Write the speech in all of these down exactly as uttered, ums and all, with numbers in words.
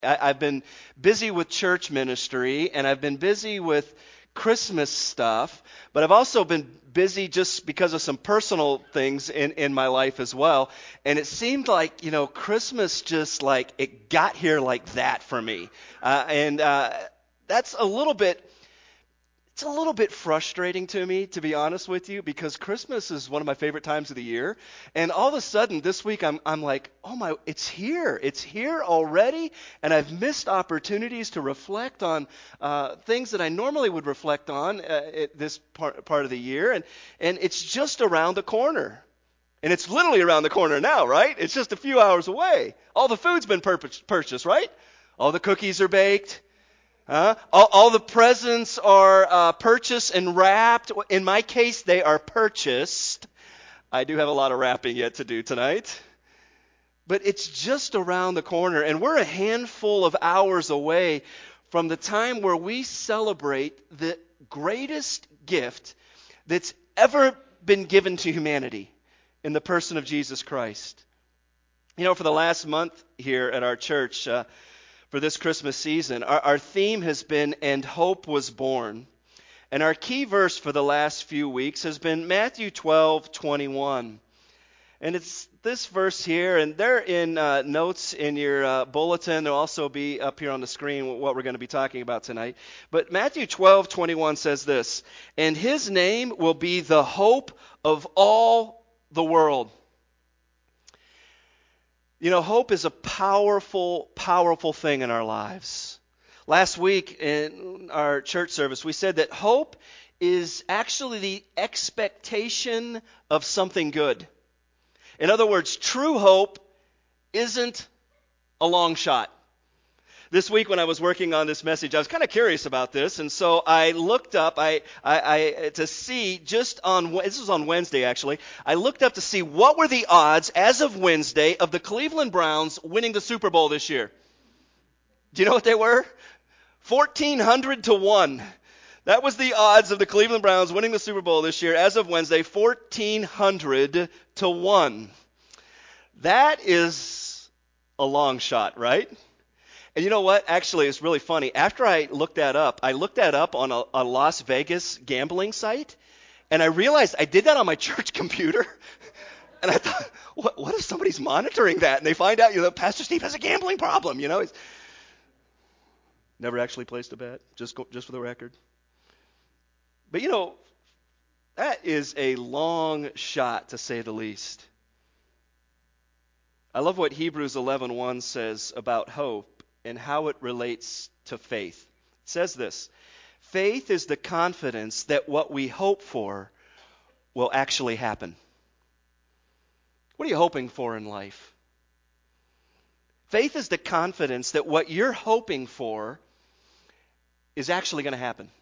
I, I've been busy with church ministry, and I've been busy with Christmas stuff, but I've also been busy just because of some personal things in, in my life as well. And it seemed like, you know, Christmas just like, it got here like that for me. Uh, and uh, that's a little bit, it's a little bit frustrating to me, to be honest with you, because Christmas is one of my favorite times of the year. And all of a sudden this week I'm I'm like, oh my, it's here. It's here already. And I've missed opportunities to reflect on uh, things that I normally would reflect on uh, at this part, part of the year. And, and it's just around the corner. And it's literally around the corner now, right? It's just a few hours away. All the food's been pur- purchased, right? All the cookies are baked. Uh, all, all the presents are uh, purchased and wrapped. In my case, they are purchased. I do have a lot of wrapping yet to do tonight. But it's just around the corner, and we're a handful of hours away from the time where we celebrate the greatest gift that's ever been given to humanity in the person of Jesus Christ. You know, for the last month here at our church, uh, for this Christmas season, our, our theme has been, "And Hope Was Born." And our key verse for the last few weeks has been Matthew twelve twenty-one. And it's this verse here, and they're in uh, notes in your uh, bulletin. They'll also be up here on the screen what we're going to be talking about tonight. But Matthew twelve twenty-one says this, "And his name will be the hope of all the world." You know, hope is a powerful, powerful thing in our lives. Last week in our church service, we said that hope is actually the expectation of something good. In other words, true hope isn't a long shot. This week when I was working on this message, I was kind of curious about this, and so I looked up I, I, I to see just on, this was on Wednesday actually, I looked up to see what were the odds as of Wednesday of the Cleveland Browns winning the Super Bowl this year. Do you know what they were? fourteen hundred to one. That was the odds of the Cleveland Browns winning the Super Bowl this year as of Wednesday, fourteen hundred to one. That is a long shot, right? And you know what? Actually, it's really funny. After I looked that up, I looked that up on a, a Las Vegas gambling site, and I realized I did that on my church computer. And I thought, what, what if somebody's monitoring that, and they find out, you know, Pastor Steve has a gambling problem, you know? He's never actually placed a bet, just go, just for the record. But, you know, that is a long shot, to say the least. I love what Hebrews eleven one says about hope and how it relates to faith. It says this, "Faith is the confidence that what we hope for will actually happen." What are you hoping for in life? Faith is the confidence that what you're hoping for is actually going to happen.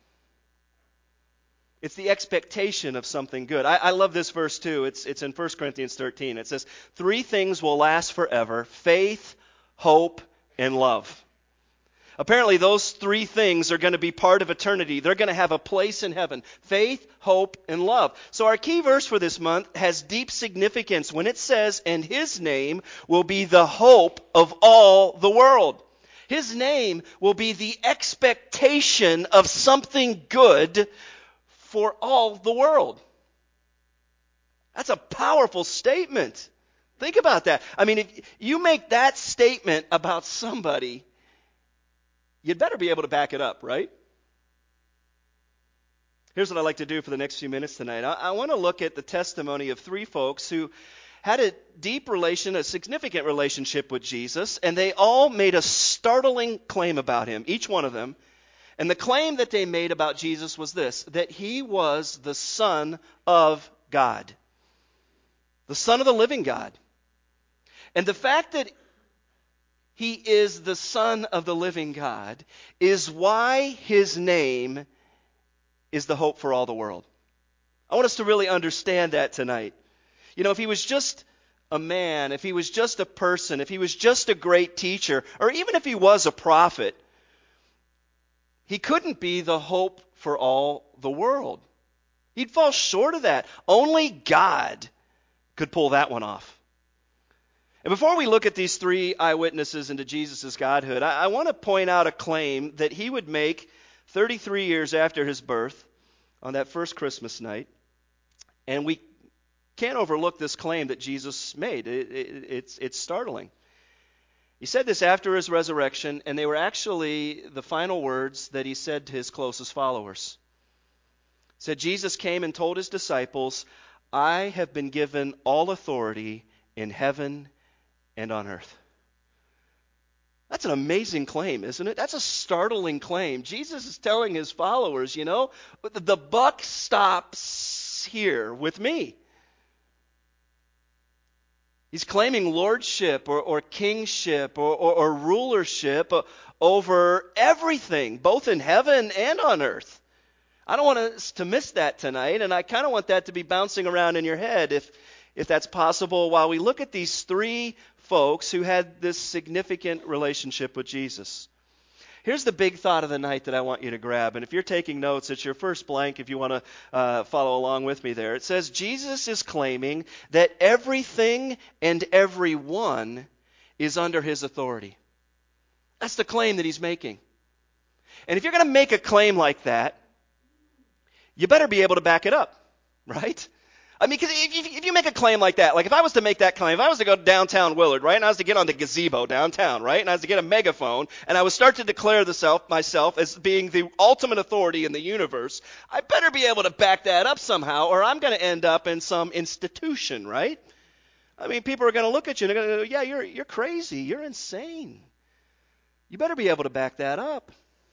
It's the expectation of something good. I, I love this verse too. It's, it's in First Corinthians thirteen. It says, "Three things will last forever: faith, hope, and love." Apparently those three things are going to be part of eternity. They're going to have a place in heaven. Faith, hope, and love. So our key verse for this month has deep significance when it says, "And his name will be the hope of all the world." His name will be the expectation of something good for all the world. That's a powerful statement. Think about that. I mean, if you make that statement about somebody, you'd better be able to back it up, right? Here's what I'd like to do for the next few minutes tonight. I, I want to look at the testimony of three folks who had a deep relation, a significant relationship with Jesus, and they all made a startling claim about him, each one of them. And the claim that they made about Jesus was this, that he was the Son of God, the Son of the living God. And the fact that he is the Son of the living God is why his name is the hope for all the world. I want us to really understand that tonight. You know, if he was just a man, if he was just a person, if he was just a great teacher, or even if he was a prophet, he couldn't be the hope for all the world. He'd fall short of that. Only God could pull that one off. And before we look at these three eyewitnesses into Jesus' godhood, I, I want to point out a claim that he would make thirty-three years after his birth on that first Christmas night. And we can't overlook this claim that Jesus made. It, it, it's, it's startling. He said this after his resurrection, and they were actually the final words that he said to his closest followers. He said, Jesus came and told his disciples, I have been given all authority in heaven and on earth. That's an amazing claim, isn't it? That's a startling claim. Jesus is telling his followers, you know, the buck stops here with me. He's claiming lordship or, or kingship or, or, or rulership over everything, both in heaven and on earth. I don't want us to miss that tonight, and I kind of want that to be bouncing around in your head if, if that's possible, while we look at these three folks who had this significant relationship with Jesus. Here's the big thought of the night that I want you to grab. And if you're taking notes, it's your first blank if you want to uh, follow along with me there. It says, Jesus is claiming that everything and everyone is under his authority. That's the claim that he's making. And if you're going to make a claim like that, you better be able to back it up, right? I mean, because if, if you make a claim like that, like if I was to make that claim, if I was to go downtown Willard, right, and I was to get on the gazebo downtown, right, and I was to get a megaphone, and I would start to declare the self, myself as being the ultimate authority in the universe, I better be able to back that up somehow, or I'm going to end up in some institution, right? I mean, people are going to look at you and they're going to go, yeah, you're you're crazy, you're insane. You better be able to back that up.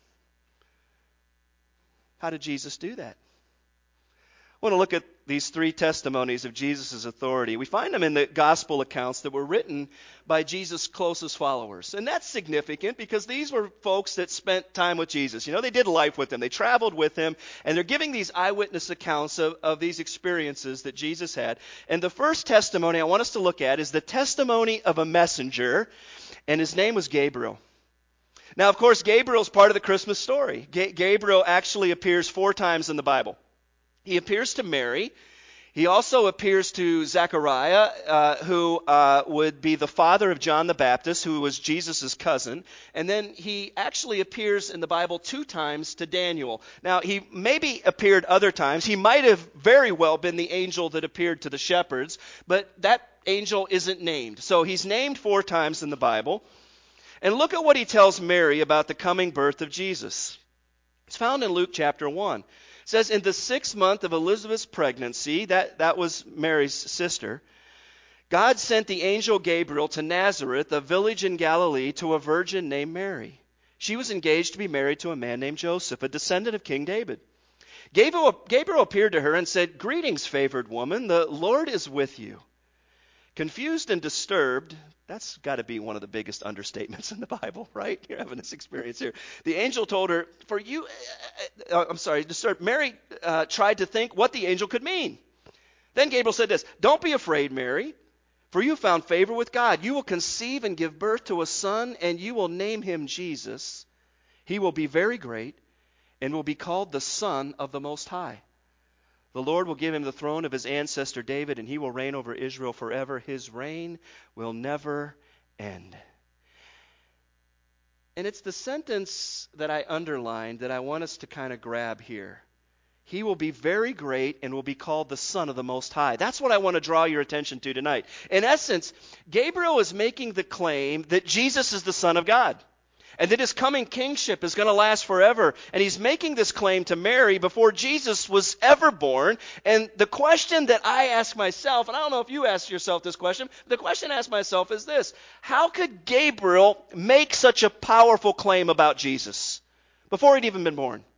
How did Jesus do that? I want to look at these three testimonies of Jesus' authority. We find them in the gospel accounts that were written by Jesus' closest followers. And that's significant because these were folks that spent time with Jesus. You know, they did life with him. They traveled with him. And they're giving these eyewitness accounts of, of these experiences that Jesus had. And the first testimony I want us to look at is the testimony of a messenger. And his name was Gabriel. Now, of course, Gabriel's part of the Christmas story. Ga- Gabriel actually appears four times in the Bible. He appears to Mary. He also appears to Zechariah, uh, who uh, would be the father of John the Baptist, who was Jesus' cousin. And then he actually appears in the Bible two times to Daniel. Now, he maybe appeared other times. He might have very well been the angel that appeared to the shepherds, but that angel isn't named. So he's named four times in the Bible. And look at what he tells Mary about the coming birth of Jesus. It's found in Luke chapter one. It says, in the sixth month of Elizabeth's pregnancy, that, that was Mary's sister, God sent the angel Gabriel to Nazareth, a village in Galilee, to a virgin named Mary. She was engaged to be married to a man named Joseph, a descendant of King David. Gabriel, Gabriel appeared to her and said, greetings, favored woman, the Lord is with you. Confused and disturbed, that's got to be one of the biggest understatements in the Bible, right? You're having this experience here. The angel told her, for you, uh, uh, I'm sorry, disturbed. Mary uh, tried to think what the angel could mean. Then Gabriel said this, don't be afraid, Mary, for you found favor with God. You will conceive and give birth to a son, and you will name him Jesus. He will be very great and will be called the Son of the Most High. The Lord will give him the throne of his ancestor David, and he will reign over Israel forever. His reign will never end. And it's the sentence that I underlined that I want us to kind of grab here. He will be very great and will be called the Son of the Most High. That's what I want to draw your attention to tonight. In essence, Gabriel is making the claim that Jesus is the Son of God, and that his coming kingship is going to last forever. And he's making this claim to Mary before Jesus was ever born. And the question that I ask myself, and I don't know if you ask yourself this question, but the question I ask myself is this: how could Gabriel make such a powerful claim about Jesus before he'd even been born?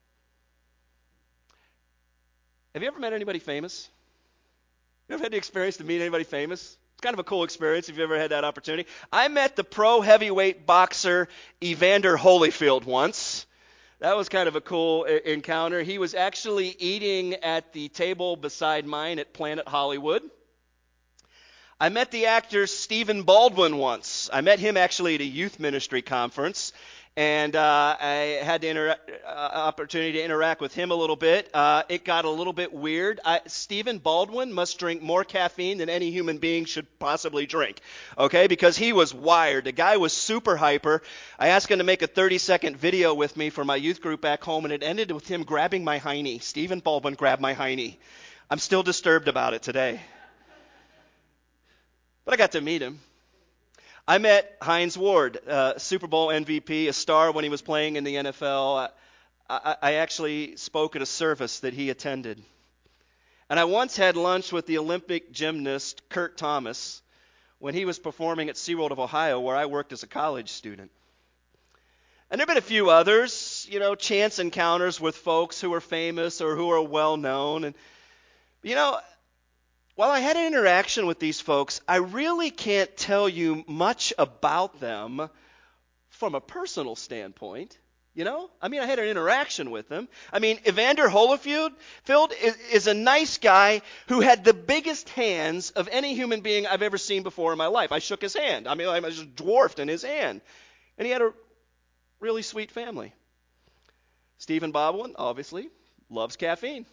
Have you ever met anybody famous? You ever had the experience to meet anybody famous? Kind of a cool experience if you've ever had that opportunity. I met the pro heavyweight boxer Evander Holyfield once. That was kind of a cool I- encounter. He was actually eating at the table beside mine at Planet Hollywood. I met the actor Stephen Baldwin once. I met him actually at a youth ministry conference. and uh, I had the inter- uh, opportunity to interact with him a little bit. Uh, it got a little bit weird. I, Stephen Baldwin must drink more caffeine than any human being should possibly drink, okay, because he was wired. The guy was super hyper. I asked him to make a thirty-second video with me for my youth group back home, and it ended with him grabbing my hiney. Stephen Baldwin grabbed my hiney. I'm still disturbed about it today. But I got to meet him. I met Hines Ward, uh, Super Bowl M V P, a star when he was playing in the N F L. I, I, I actually spoke at a service that he attended. And I once had lunch with the Olympic gymnast Kurt Thomas when he was performing at SeaWorld of Ohio, where I worked as a college student. And there have been a few others, you know, chance encounters with folks who are famous or who are well known. And, you know, while I had an interaction with these folks, I really can't tell you much about them from a personal standpoint. You know, I mean, I had an interaction with them. I mean, Evander Holyfield is, is a nice guy who had the biggest hands of any human being I've ever seen before in my life. I shook his hand. I mean, I was just dwarfed in his hand. And he had a really sweet family. Stephen Baldwin, obviously, loves caffeine.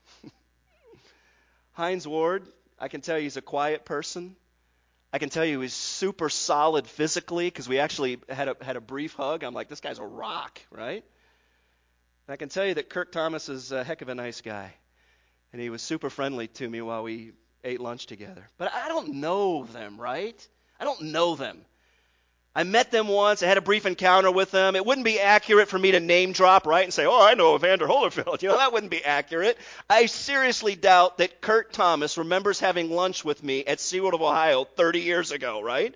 Hines Ward, I can tell you he's a quiet person. I can tell you he's super solid physically because we actually had a had a brief hug. I'm like, this guy's a rock, right? And I can tell you that Kirk Thomas is a heck of a nice guy. And he was super friendly to me while we ate lunch together. But I don't know them, right? I don't know them. I met them once. I had a brief encounter with them. It wouldn't be accurate for me to name drop, right, and say, oh, I know Evander Holyfield. You know, that wouldn't be accurate. I seriously doubt that Kurt Thomas remembers having lunch with me at SeaWorld of Ohio thirty years ago, right?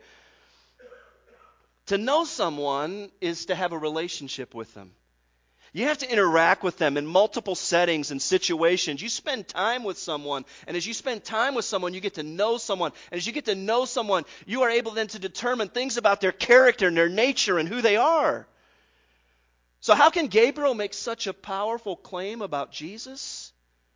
To know someone is to have a relationship with them. You have to interact with them in multiple settings and situations. You spend time with someone, and as you spend time with someone, you get to know someone. And as you get to know someone, you are able then to determine things about their character and their nature and who they are. So how can Gabriel make such a powerful claim about Jesus?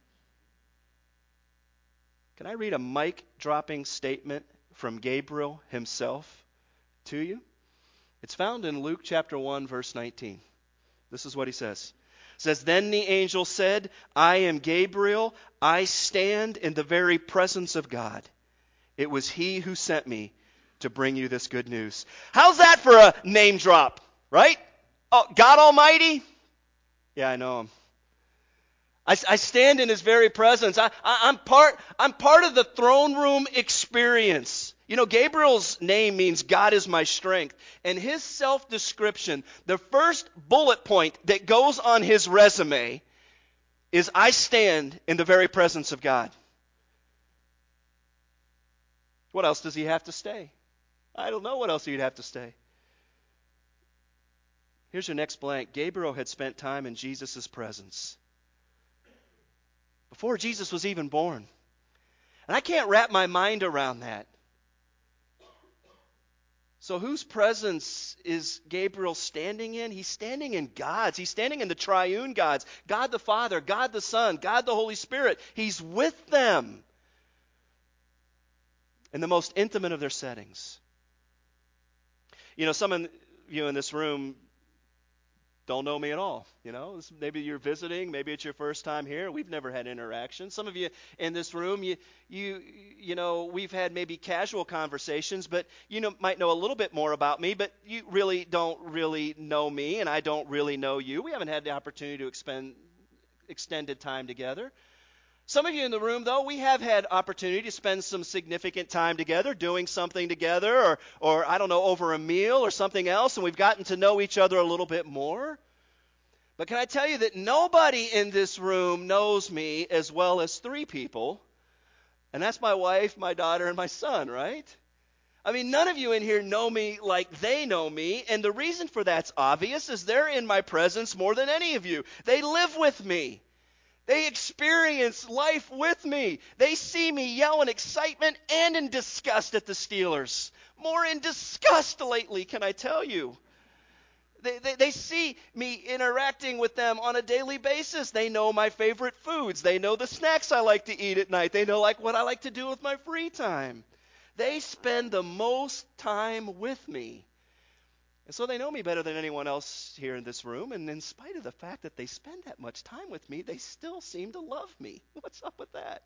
Can I read a mic-dropping statement from Gabriel himself to you? It's found in Luke chapter one, verse nineteen. This is what he says. It says, then the angel said, I am Gabriel. I stand in the very presence of God. It was he who sent me to bring you this good news. How's that for a name drop, right? Oh, God Almighty? Yeah, I know him. I, I stand in his very presence. I, I, I'm part, I'm part of the throne room experience. You know, Gabriel's name means God is my strength. And his self-description, the first bullet point that goes on his resume is I stand in the very presence of God. What else does he have to say? I don't know what else he'd have to say. Here's your next blank. Gabriel had spent time in Jesus' presence before Jesus was even born. And I can't wrap my mind around that. So whose presence is Gabriel standing in? He's standing in God's. He's standing in the triune God's. God the Father, God the Son, God the Holy Spirit. He's with them in the most intimate of their settings. You know, some of you in this room don't know me at all. You know, maybe you're visiting, maybe it's your first time here. We've never had interaction. Some of you in this room, you you you know, we've had maybe casual conversations, but you know might know a little bit more about me, but you really don't really know me, and I don't really know you. We haven't had the opportunity to expend extended time together. Some of you in the room, though, we have had opportunity to spend some significant time together, doing something together, or, or I don't know, over a meal or something else, and we've gotten to know each other a little bit more. But can I tell you that nobody in this room knows me as well as three people, and that's my wife, my daughter, and my son, right? I mean, none of you in here know me like they know me, and the reason for that's obvious, is they're in my presence more than any of you. They live with me. They experience life with me. They see me yell in excitement and in disgust at the Steelers. More in disgust lately, can I tell you. They, they, they see me interacting with them on a daily basis. They know my favorite foods. They know the snacks I like to eat at night. They know like what I like to do with my free time. They spend the most time with me. And so they know me better than anyone else here in this room, and in spite of the fact that they spend that much time with me, they still seem to love me. What's up with that?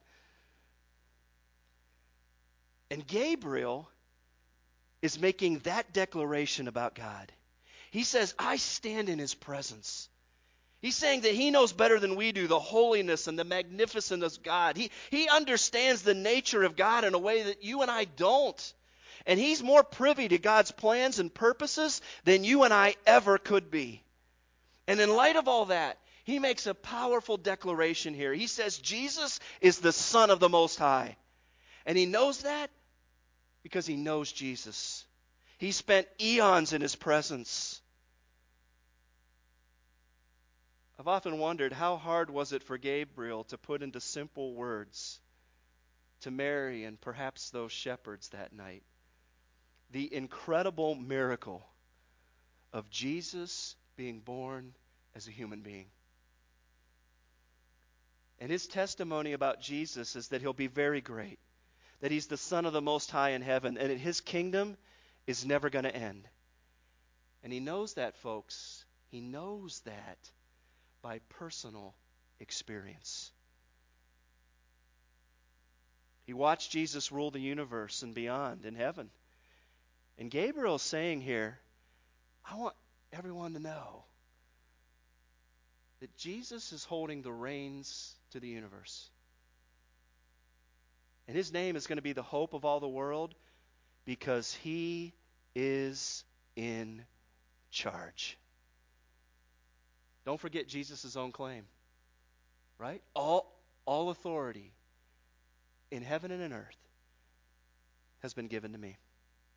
And Gabriel is making that declaration about God. He says, I stand in his presence. He's saying that he knows better than we do the holiness and the magnificence of God. He, he understands the nature of God in a way that you and I don't. And he's more privy to God's plans and purposes than you and I ever could be. And in light of all that, he makes a powerful declaration here. He says Jesus is the Son of the Most High. And he knows that because he knows Jesus. He spent eons in his presence. I've often wondered, how hard was it for Gabriel to put into simple words to Mary and perhaps those shepherds that night the incredible miracle of Jesus being born as a human being. And his testimony about Jesus is that he'll be very great, that he's the Son of the Most High in heaven, and that his kingdom is never going to end. And he knows that, folks. He knows that by personal experience. He watched Jesus rule the universe and beyond in heaven. And Gabriel's saying here, I want everyone to know that Jesus is holding the reins to the universe. And his name is going to be the hope of all the world because he is in charge. Don't forget Jesus' own claim, right? All, all authority in heaven and in earth has been given to me.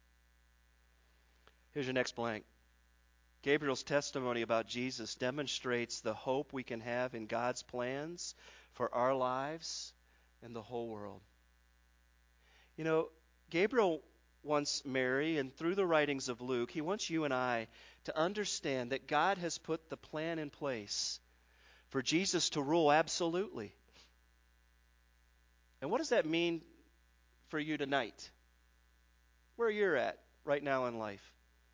Here's your next blank. Gabriel's testimony about Jesus demonstrates the hope we can have in God's plans for our lives and the whole world. You know, Gabriel wants Mary, and through the writings of Luke, he wants you and I to understand that God has put the plan in place for Jesus to rule absolutely. And what does that mean for you tonight? Where you're at right now in life.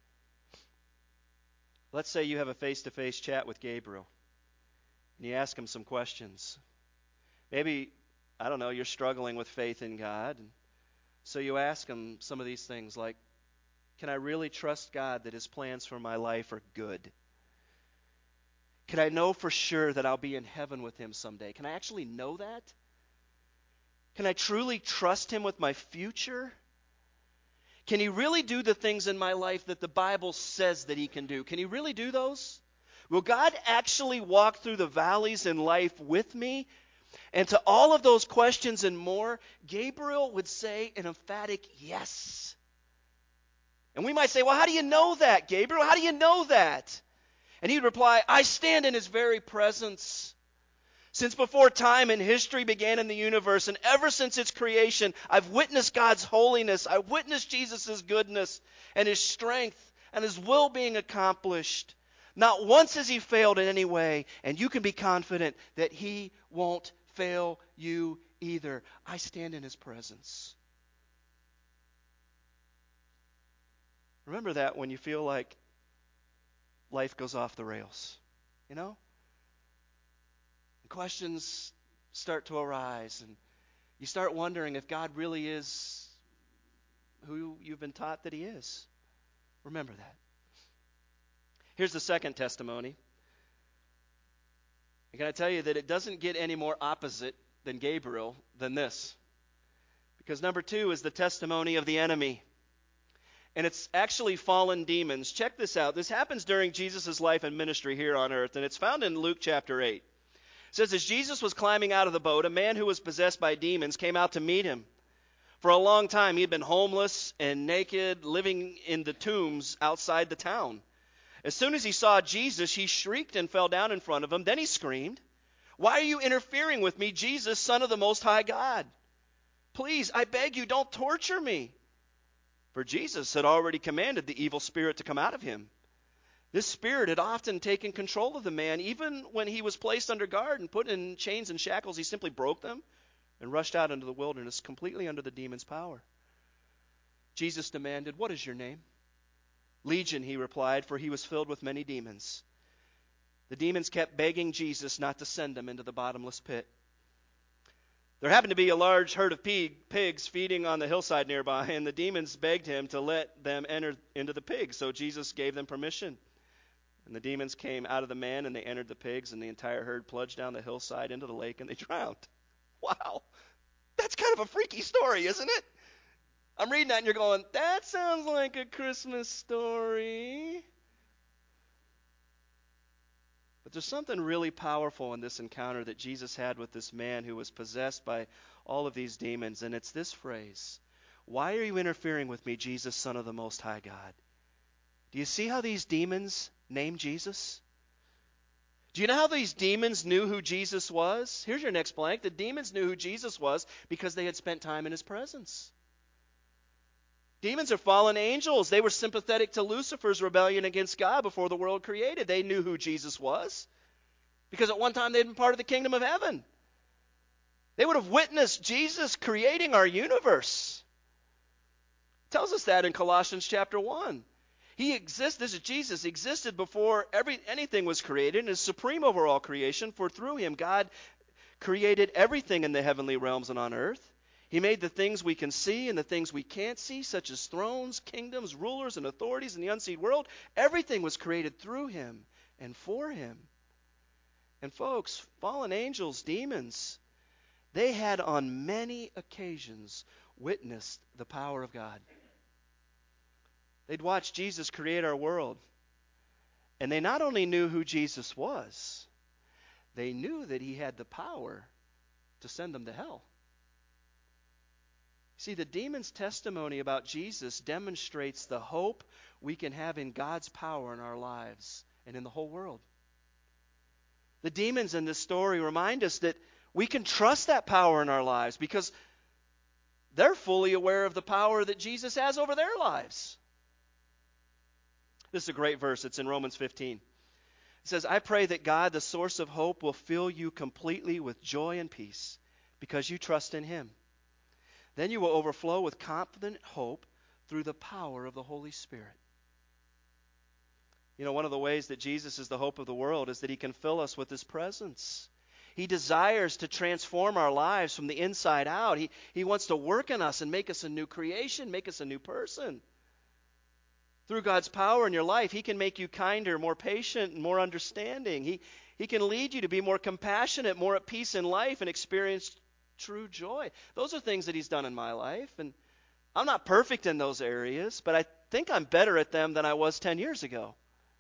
Let's say you have a face-to-face chat with Gabriel, and you ask him some questions. Maybe, I don't know, you're struggling with faith in God, and so you ask him some of these things like, can I really trust God that his plans for my life are good? Can I know for sure that I'll be in heaven with him someday? Can I actually know that? Can I truly trust him with my future? Can he really do the things in my life that the Bible says that he can do? Can he really do those? Will God actually walk through the valleys in life with me? And to all of those questions and more, Gabriel would say an emphatic yes. And we might say, well, how do you know that, Gabriel? How do you know that? And he'd reply, I stand in his very presence. Since before time and history began in the universe, and ever since its creation, I've witnessed God's holiness. I've witnessed Jesus' goodness and his strength and his will being accomplished. Not once has he failed in any way, and you can be confident that he won't fail you either. I stand in his presence. Remember that when you feel like life goes off the rails, you know? Questions start to arise, and you start wondering if God really is who you've been taught that he is. Remember that. Here's the second testimony. And can I tell you that it doesn't get any more opposite than Gabriel than this? Because number two is the testimony of the enemy. And it's actually fallen demons. Check this out. This happens during Jesus' life and ministry here on earth, and it's found in Luke chapter eight. It says, as Jesus was climbing out of the boat, a man who was possessed by demons came out to meet him. For a long time he had been homeless and naked, living in the tombs outside the town. As soon as he saw Jesus, he shrieked and fell down in front of him. Then he screamed, why are you interfering with me, Jesus, Son of the Most High God? Please, I beg you, don't torture me. For Jesus had already commanded the evil spirit to come out of him. This spirit had often taken control of the man. Even when he was placed under guard and put in chains and shackles, he simply broke them and rushed out into the wilderness, completely under the demon's power. Jesus demanded, what is your name? "Legion," he replied, for he was filled with many demons. The demons kept begging Jesus not to send them into the bottomless pit. There happened to be a large herd of pig, pigs feeding on the hillside nearby, and the demons begged him to let them enter into the pigs, so Jesus gave them permission. And the demons came out of the man, and they entered the pigs, and the entire herd plunged down the hillside into the lake, and they drowned. Wow. That's kind of a freaky story, isn't it? I'm reading that, and you're going, that sounds like a Christmas story. But there's something really powerful in this encounter that Jesus had with this man who was possessed by all of these demons, and it's this phrase: "Why are you interfering with me, Jesus, Son of the Most High God?" Do you see how these demons named Jesus? Do you know how these demons knew who Jesus was? Here's your next blank. The demons knew who Jesus was because they had spent time in his presence. Demons are fallen angels. They were sympathetic to Lucifer's rebellion against God before the world created. They knew who Jesus was because at one time they'd been part of the kingdom of heaven. They would have witnessed Jesus creating our universe. It tells us that in Colossians chapter one. He exists, this is Jesus, he existed before every anything was created and is supreme over all creation, for through him God created everything in the heavenly realms and on earth. He made the things we can see and the things we can't see, such as thrones, kingdoms, rulers, and authorities in the unseen world. Everything was created through him and for him. And folks, fallen angels, demons, they had on many occasions witnessed the power of God. They'd watched Jesus create our world. And they not only knew who Jesus was, they knew that he had the power to send them to hell. See, the demon's testimony about Jesus demonstrates the hope we can have in God's power in our lives and in the whole world. The demons in this story remind us that we can trust that power in our lives because they're fully aware of the power that Jesus has over their lives. This is a great verse. It's in Romans fifteen. It says, "I pray that God, the source of hope, will fill you completely with joy and peace because you trust in him. Then you will overflow with confident hope through the power of the Holy Spirit." You know, one of the ways that Jesus is the hope of the world is that he can fill us with his presence. He desires to transform our lives from the inside out. He, he wants to work in us and make us a new creation, make us a new person. Through God's power in your life, he can make you kinder, more patient, and more understanding. He, he can lead you to be more compassionate, more at peace in life, and experience true joy. Those are things that he's done in my life, and I'm not perfect in those areas, but I think I'm better at them than I was ten years ago.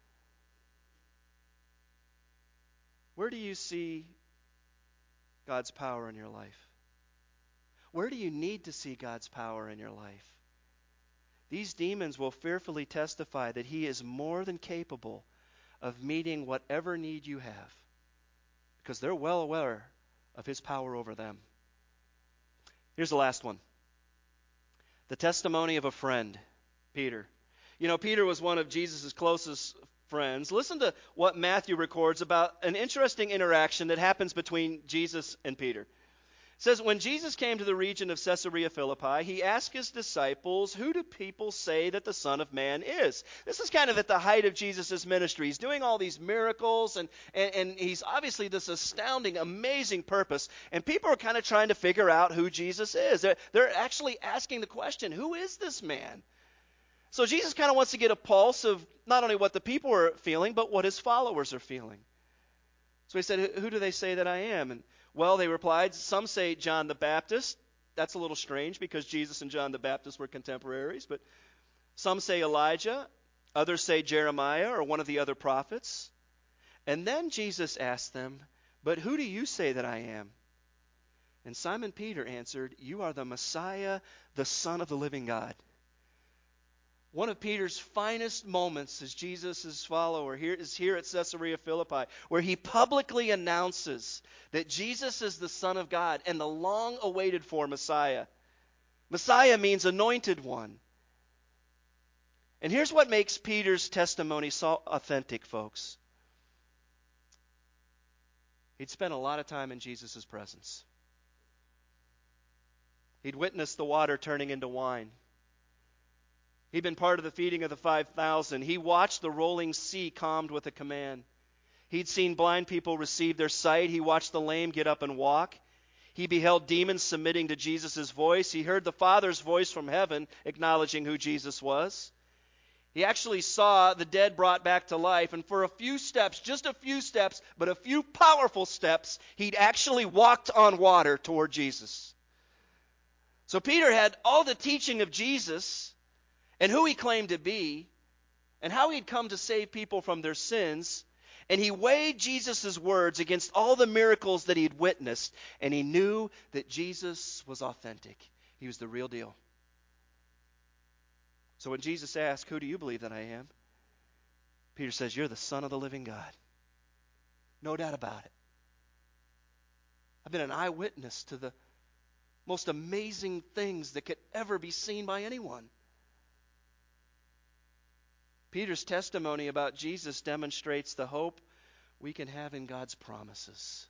Where do you see God's power in your life? Where do you need to see God's power in your life? These demons will fearfully testify that he is more than capable of meeting whatever need you have because they're well aware of his power over them. Here's the last one. The testimony of a friend, Peter. You know, Peter was one of Jesus' closest friends. Listen to what Matthew records about an interesting interaction that happens between Jesus and Peter. It says, when Jesus came to the region of Caesarea Philippi, he asked his disciples, "Who do people say that the Son of Man is?" This is kind of at the height of Jesus' ministry. He's doing all these miracles, and, and, and he's obviously this astounding, amazing purpose. And people are kind of trying to figure out who Jesus is. They're, they're actually asking the question, who is this man? So Jesus kind of wants to get a pulse of not only what the people are feeling, but what his followers are feeling. So he said, "Who do they say that I am?" And well, they replied, "Some say John the Baptist." That's a little strange because Jesus and John the Baptist were contemporaries. But some say Elijah. Others say Jeremiah or one of the other prophets. And then Jesus asked them, "But who do you say that I am?" And Simon Peter answered, "You are the Messiah, the Son of the living God." One of Peter's finest moments as Jesus' follower here is here at Caesarea Philippi, where he publicly announces that Jesus is the Son of God and the long-awaited for Messiah. Messiah means anointed one. And here's what makes Peter's testimony so authentic, folks. He'd spent a lot of time in Jesus' presence. He'd witnessed the water turning into wine. He'd been part of the feeding of the five thousand. He watched the rolling sea calmed with a command. He'd seen blind people receive their sight. He watched the lame get up and walk. He beheld demons submitting to Jesus' voice. He heard the Father's voice from heaven acknowledging who Jesus was. He actually saw the dead brought back to life, and for a few steps, just a few steps, but a few powerful steps, he'd actually walked on water toward Jesus. So Peter had all the teaching of Jesus and who he claimed to be and how he'd come to save people from their sins, and he weighed Jesus' words against all the miracles that he'd witnessed, and he knew that Jesus was authentic. He was the real deal. So when Jesus asked, "Who do you believe that I am?" Peter says, "You're the Son of the living God." No doubt about it. I've been an eyewitness to the most amazing things that could ever be seen by anyone. Peter's testimony about Jesus demonstrates the hope we can have in God's promises.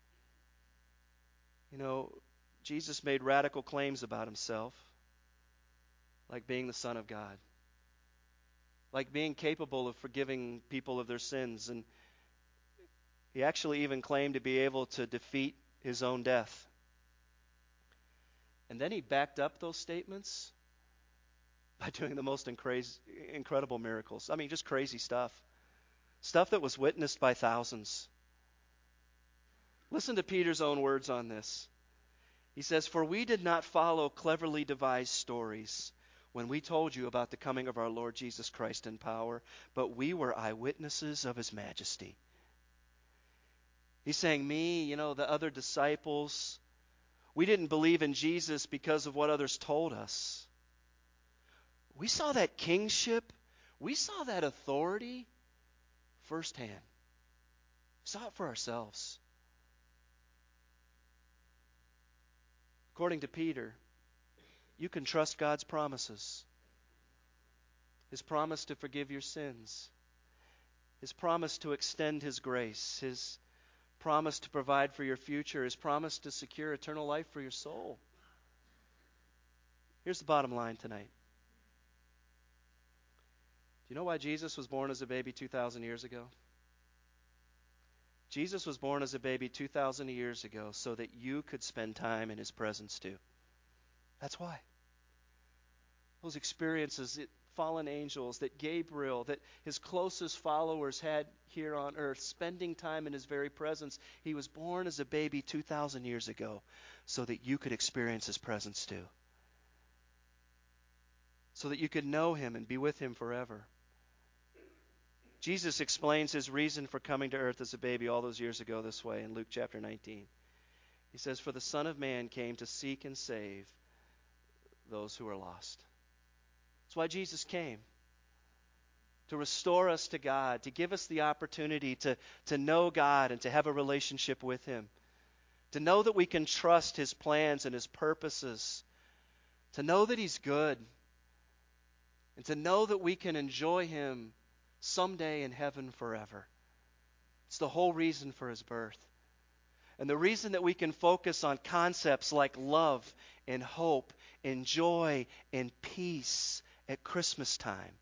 You know, Jesus made radical claims about himself, like being the Son of God, like being capable of forgiving people of their sins, and he actually even claimed to be able to defeat his own death. And then he backed up those statements by doing the most incredible miracles. I mean, just crazy stuff. Stuff that was witnessed by thousands. Listen to Peter's own words on this. He says, "For we did not follow cleverly devised stories when we told you about the coming of our Lord Jesus Christ in power, but we were eyewitnesses of his majesty." He's saying, me, you know, the other disciples, we didn't believe in Jesus because of what others told us. We saw that kingship, we saw that authority firsthand. We saw it for ourselves. According to Peter, you can trust God's promises. His promise to forgive your sins. His promise to extend his grace. His promise to provide for your future. His promise to secure eternal life for your soul. Here's the bottom line tonight. Do you know why Jesus was born as a baby two thousand years ago? Jesus was born as a baby two thousand years ago so that you could spend time in his presence too. That's why. Those experiences, that fallen angels, that Gabriel, that his closest followers had here on earth, spending time in his very presence. He was born as a baby two thousand years ago so that you could experience his presence too. So that you could know him and be with him forever. Jesus explains his reason for coming to earth as a baby all those years ago this way in Luke chapter nineteen. He says, "For the Son of Man came to seek and save those who are lost." That's why Jesus came. To restore us to God, to give us the opportunity to, to know God and to have a relationship with him. To know that we can trust his plans and his purposes. To know that he's good. And to know that we can enjoy him someday in heaven forever. It's the whole reason for his birth. And the reason that we can focus on concepts like love and hope and joy and peace at Christmas time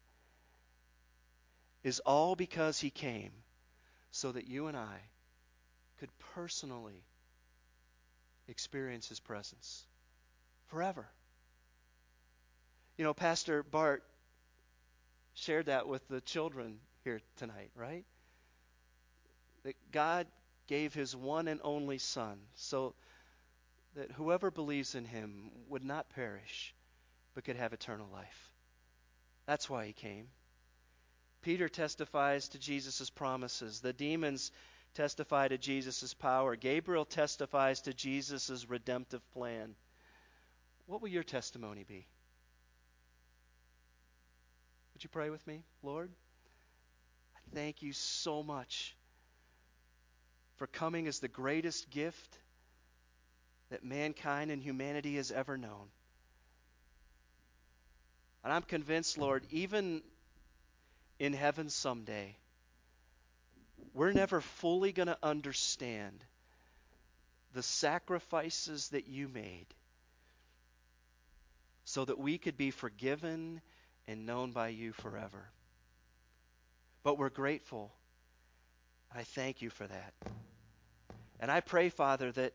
is all because he came so that you and I could personally experience his presence forever. You know, Pastor Bart shared that with the children here tonight, right? That God gave his one and only Son so that whoever believes in him would not perish but could have eternal life. That's why he came. Peter testifies to Jesus' promises. The demons testify to Jesus' power. Gabriel testifies to Jesus' redemptive plan. What will your testimony be? Would you pray with me? Lord, I thank you so much for coming as the greatest gift that mankind and humanity has ever known. And I'm convinced, Lord, even in heaven someday, we're never fully going to understand the sacrifices that you made so that we could be forgiven and known by you forever. But we're grateful. I thank you for that. And I pray, Father, that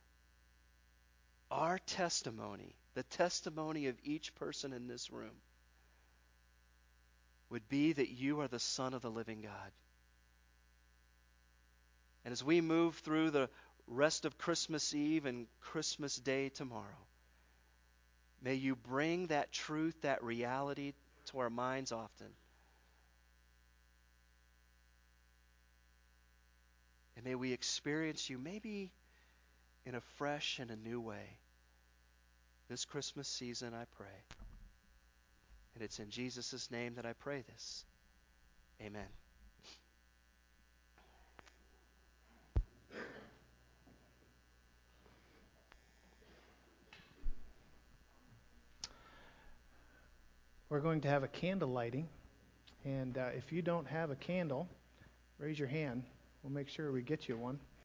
our testimony, the testimony of each person in this room, would be that you are the Son of the living God. And as we move through the rest of Christmas Eve and Christmas Day tomorrow, may you bring that truth, that reality to our minds often. And may we experience you maybe in a fresh and a new way. This Christmas season, I pray. And it's in Jesus' name that I pray this. Amen. We're going to have a candle lighting. And uh, if you don't have a candle, raise your hand. We'll make sure we get you one.